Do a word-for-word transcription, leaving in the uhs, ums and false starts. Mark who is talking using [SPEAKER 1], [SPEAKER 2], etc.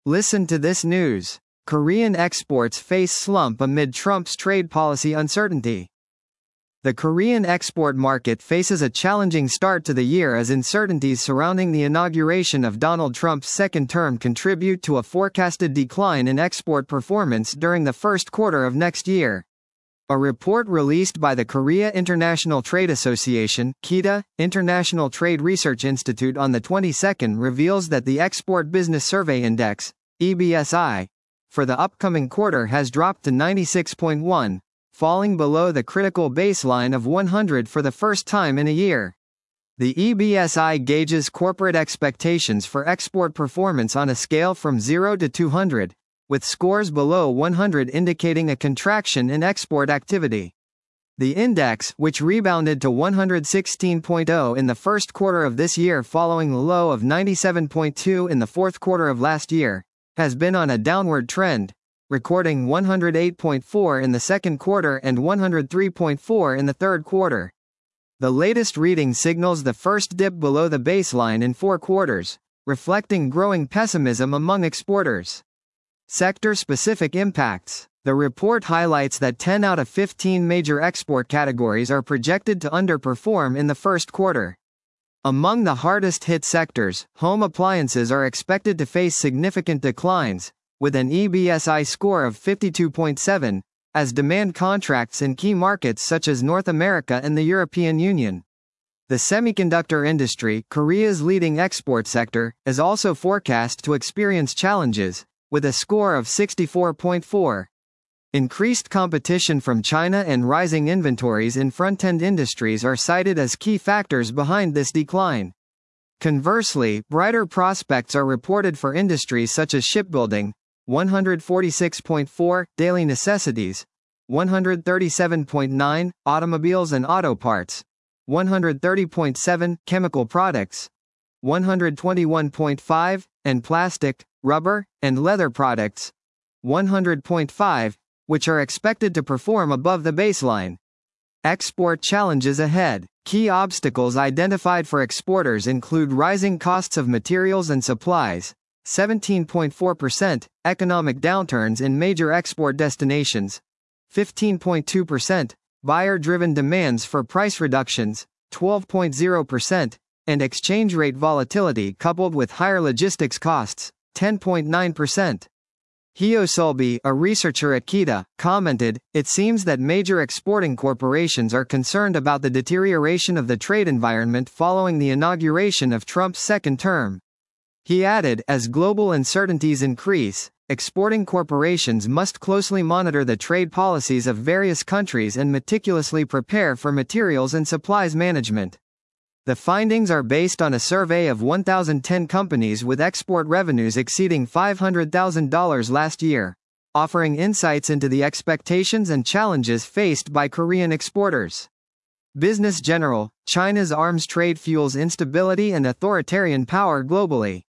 [SPEAKER 1] Listen to this news. Korean exports face slump amid Trump's trade policy uncertainty. The Korean export market faces a challenging start to the year as uncertainties surrounding the inauguration of Donald Trump's second term contribute to a forecasted decline in export performance during the first quarter of next year. A report released by the Korea International Trade Association (K I T A) International Trade Research Institute on the twenty-second reveals that the Export Business Survey Index, E B S I, for the upcoming quarter has dropped to ninety-six point one, falling below the critical baseline of one hundred for the first time in a year. The E B S I gauges corporate expectations for export performance on a scale from zero to two hundred, with scores below one hundred indicating a contraction in export activity. The index, which rebounded to one hundred sixteen point zero in the first quarter of this year following a low of ninety-seven point two in the fourth quarter of last year, has been on a downward trend, recording one hundred eight point four in the second quarter and one hundred three point four in the third quarter. The latest reading signals the first dip below the baseline in four quarters, reflecting growing pessimism among exporters. Sector-specific impacts. The report highlights that ten out of fifteen major export categories are projected to underperform in the first quarter. Among the hardest-hit sectors, home appliances are expected to face significant declines, with an E B S I score of fifty-two point seven, as demand contracts in key markets such as North America and the European Union. The semiconductor industry, Korea's leading export sector, is also forecast to experience challenges, with a score of sixty-four point four. Increased competition from China and rising inventories in front-end industries are cited as key factors behind this decline. Conversely, brighter prospects are reported for industries such as shipbuilding, one hundred forty-six point four, daily necessities, one hundred thirty-seven point nine, automobiles and auto parts, one hundred thirty point seven, chemical products, one hundred twenty-one point five, and plastic, rubber, and leather products, one hundred point five, which are expected to perform above the baseline. Export challenges ahead. Key obstacles identified for exporters include rising costs of materials and supplies, seventeen point four percent, economic downturns in major export destinations, fifteen point two percent, buyer-driven demands for price reductions, twelve point zero percent, and exchange rate volatility coupled with higher logistics costs, ten point nine percent. Hyo Sulby, a researcher at K I T A, commented, "It seems that major exporting corporations are concerned about the deterioration of the trade environment following the inauguration of Trump's second term." He added, "As global uncertainties increase, exporting corporations must closely monitor the trade policies of various countries and meticulously prepare for materials and supplies management." The findings are based on a survey of one thousand ten companies with export revenues exceeding five hundred thousand dollars last year, offering insights into the expectations and challenges faced by Korean exporters. Business General, China's arms trade fuels instability and authoritarian power globally.